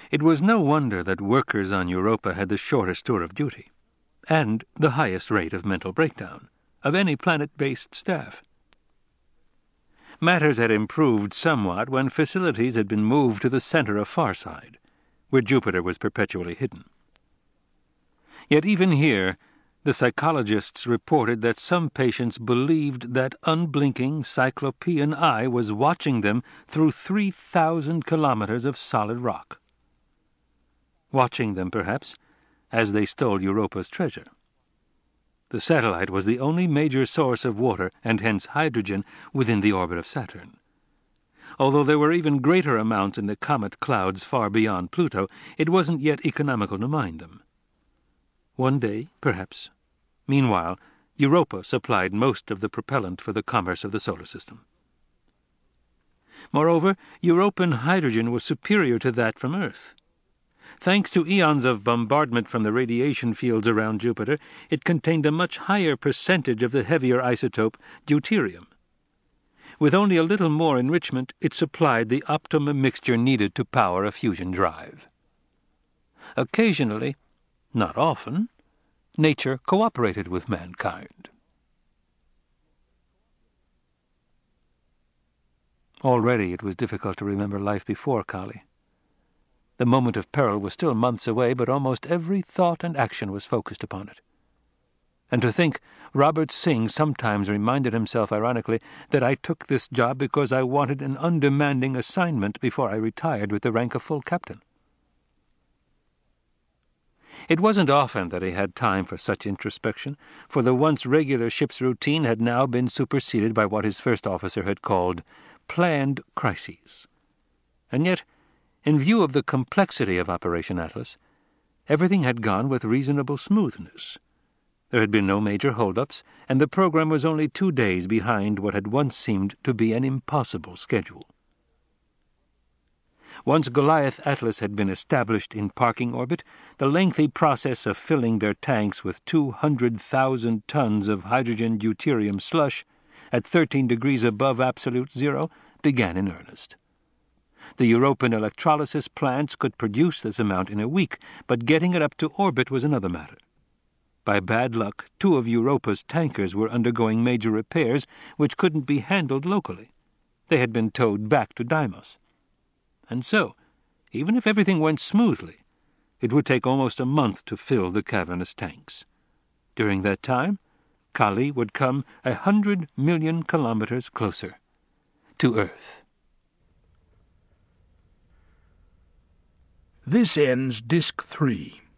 It was no wonder that workers on Europa had the shortest tour of duty, and the highest rate of mental breakdown, of any planet-based staff. Matters had improved somewhat when facilities had been moved to the center of Farside, where Jupiter was perpetually hidden. Yet even here, the psychologists reported that some patients believed that unblinking cyclopean eye was watching them through 3,000 kilometers of solid rock. Watching them, perhaps, as they stole Europa's treasure. The satellite was the only major source of water, and hence hydrogen, within the orbit of Saturn. Although there were even greater amounts in the comet clouds far beyond Pluto, it wasn't yet economical to mine them. One day, perhaps. Meanwhile, Europa supplied most of the propellant for the commerce of the solar system. Moreover, Europan hydrogen was superior to that from Earth. Thanks to eons of bombardment from the radiation fields around Jupiter, it contained a much higher percentage of the heavier isotope deuterium. With only a little more enrichment, it supplied the optimum mixture needed to power a fusion drive. Occasionally, not often, nature cooperated with mankind. Already it was difficult to remember life before Kali. The moment of peril was still months away, but almost every thought and action was focused upon it. And to think, Robert Singh sometimes reminded himself ironically that I took this job because I wanted an undemanding assignment before I retired with the rank of full captain. It wasn't often that he had time for such introspection, for the once regular ship's routine had now been superseded by what his first officer had called planned crises. And yet, in view of the complexity of Operation Atlas, everything had gone with reasonable smoothness. There had been no major hold-ups, and the program was only 2 days behind what had once seemed to be an impossible schedule. Once Goliath Atlas had been established in parking orbit, the lengthy process of filling their tanks with 200,000 tons of hydrogen deuterium slush at 13 degrees above absolute zero began in earnest. The European electrolysis plants could produce this amount in a week, but getting it up to orbit was another matter. By bad luck, 2 of Europa's tankers were undergoing major repairs which couldn't be handled locally. They had been towed back to Deimos. And so, even if everything went smoothly, it would take almost a month to fill the cavernous tanks. During that time, Kali would come 100 million kilometers closer to Earth. This ends Disc 3.